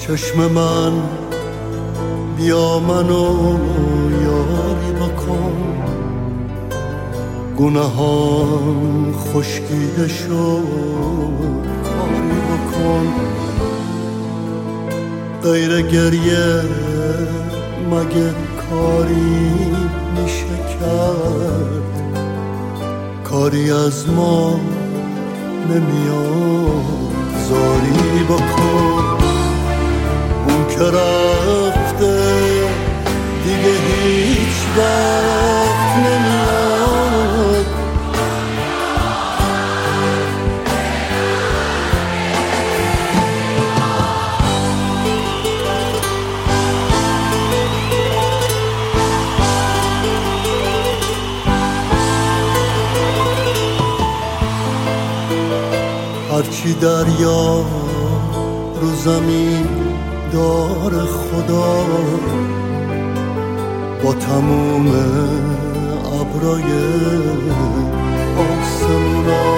چشم من بیا منو یاری بکن، گناهان خشکیده شد کاری بکن. غیر گریه مگه کاری میشه کرد؟ کاری از ما نمیاد زاری بکن. اون که رفته دیگه هیچ وقت نمیاد. هرچی دریا رو زمین دار خدا، با تموم ابرای آسمونا،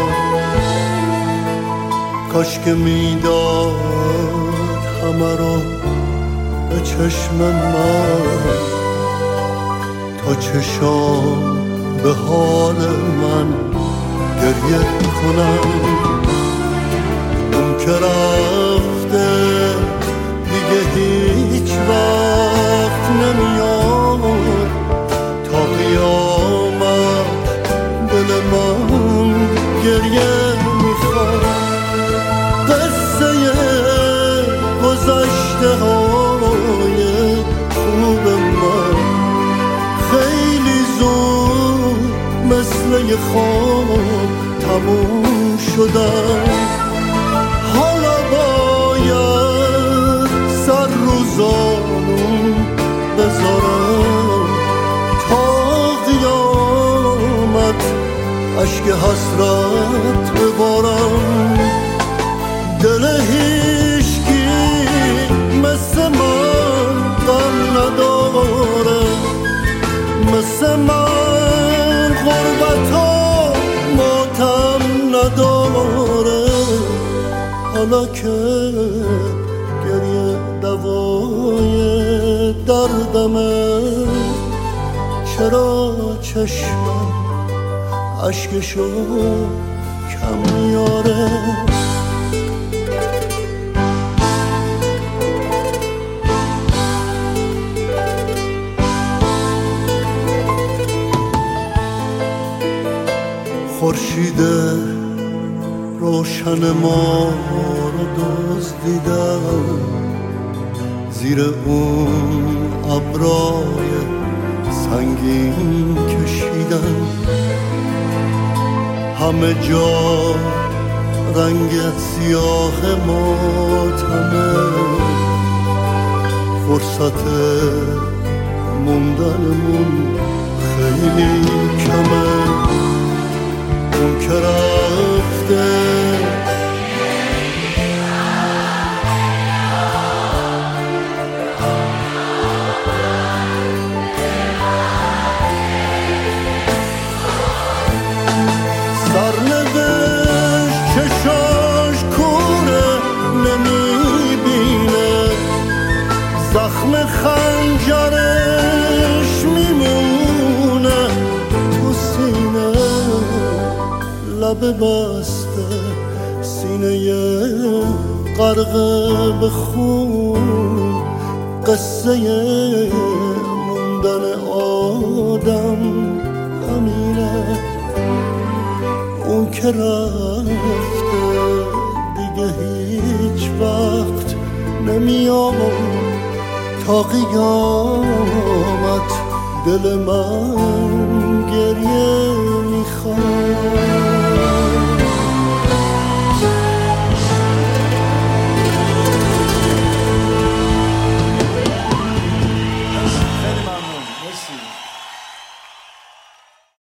کاش که میداد همه رو به چشم من، تا چشام به حال من گریه کنم. اون که رفته دیگه هیچ وقت نمیاد، تا قیامت دل من گریه میخواد. قصه گذشته های خوب من خیلی زود مثل یه خواب تموم شدن. حالا باید سر رو زانون بذارم، تا قیامت اشک حسرت ببارم. دل هیچکی مثل من غم نداره، مثل من غربت ها ماتم نداره. حالا که گریه دوای دردمه، چرا چشمم اشکشو کم میاره؟ خورشید روشن ما رو دزدیدم، زیر اون ابرای سنگین کشیدم. همه جا رنگ سیاه ماتمه، فرصت موندنمون خیلی کمه. اون که رفته سرنوشت چشاش کوره نمیبینه، زخم خنجرش میمونه تو سینه. لب بسته سینه غرق به خون، قصه موندن آدم همینه. اون که رفته دیگه هیچ وقت نمیاد، تا قیامت دل من گریه میخواد.